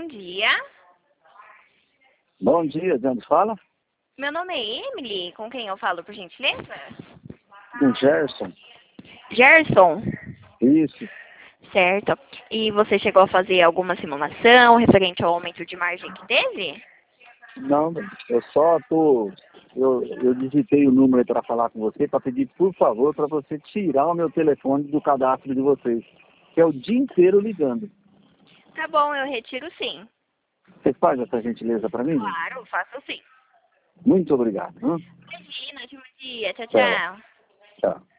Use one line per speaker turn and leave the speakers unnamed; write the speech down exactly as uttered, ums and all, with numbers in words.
Bom dia.
Bom dia, de onde fala?
Meu nome é Emily. Com quem eu falo, por gentileza?
Com Gerson.
Gerson.
Isso.
Certo. E você chegou a fazer alguma simulação referente ao aumento de margem que teve?
Não, eu só tô... Eu, eu digitei o número para falar com você, para pedir, por favor, para você tirar o meu telefone do cadastro de vocês, que é o dia inteiro ligando.
Tá bom, eu retiro sim.
Você faz essa gentileza para mim?
Claro, faço sim.
Muito obrigado. Hein?
Imagina, bom dia. Tchau,
Tchau.
tchau.
Tchau.